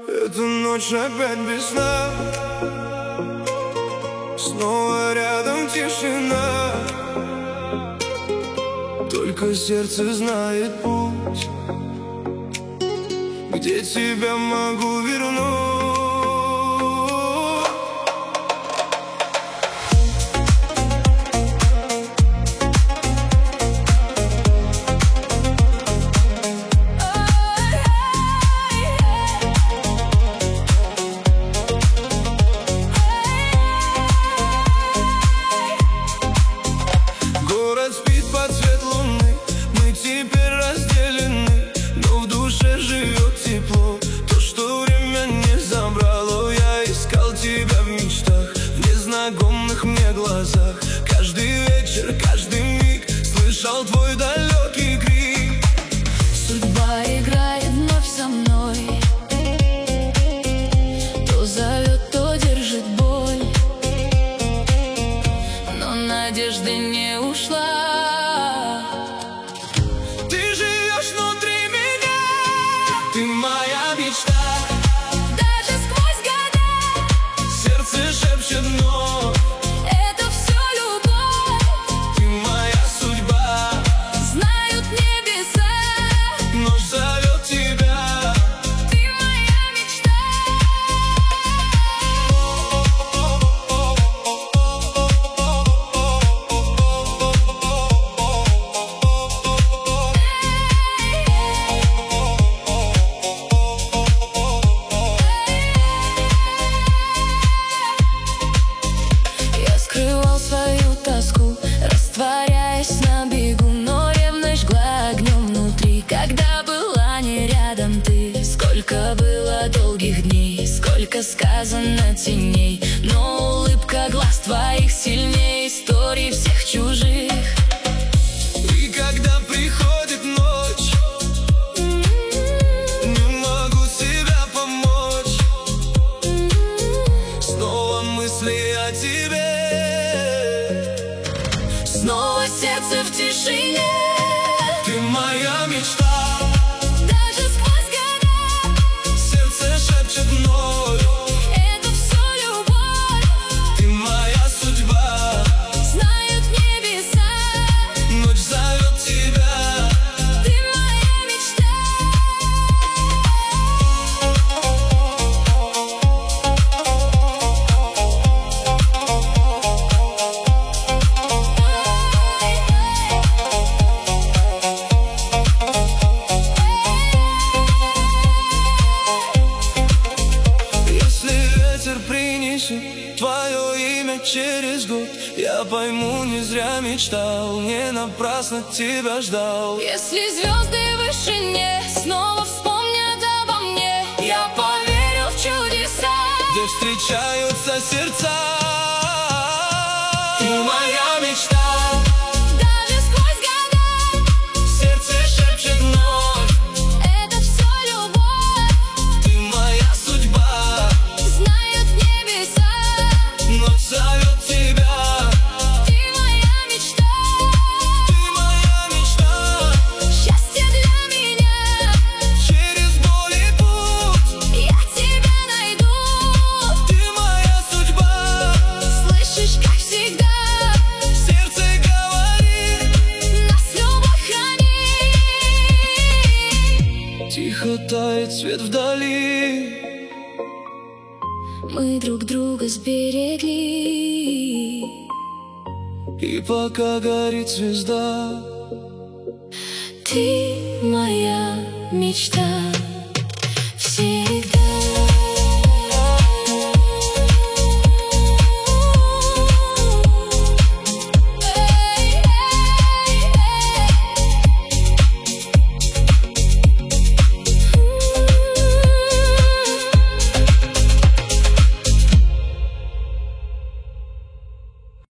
Эту ночь опять без сна, снова рядом тишина. Только сердце знает путь, где тебя могу вернуть. Город спит под свет луны, мы теперь разделены, но в душе живет тепло, то, что время не забрало. Я искал тебя в мечтах, в незнакомых мне глазах. Каждый вечер, каждый миг слышал твой далекий крик. Судьба играет вновь со мной, то зовет, то держит боль, но надежда не ушла. Ты живешь внутри меня, ты моя мечта. Даже сквозь года Сердце шепчет вновь, это все любовь. ты моя судьба. Знают небеса, Ночь зовет тебя, ты моя мечта. Я скрывал свою тоску, растворяясь на бегу, но ревность жгла огнем внутри, когда была не рядом ты. Сколько было долгих дней, сколько сказано теней, но улыбка глаз твоих сильнее историй всех чужих. и когда приходит ночь, не могу себя помочь. Снова мысли о тебе, Снова сердце в тишине, ты моя мечта. даже сквозь года Сердце шепчет вновь, это все любовь. ты моя судьба. Знают небеса, Ночь зовет тебя, ты моя мечта. если ветер принесет твое имя через год, я пойму, не зря мечтал, не напрасно тебя ждал. Если звезды в вышине снова вспомнят обо мне, я поверю в чудеса. Где встречаются сердца, ты моя мечта. Даже сквозь года Сердце шепчет вновь, это все любовь. ты моя судьба. Знают небеса, Ночь зовет тебя, ты моя мечта. ты моя мечта. Счастье для меня, Через боль и путь, я тебя найду. ты моя судьба. Слышишь, как всегда, Сердце говорит, нас любовь хранит. тихо тает свет вдали. Мы друг друга сберегли. И пока горит звезда, Ты моя мечта.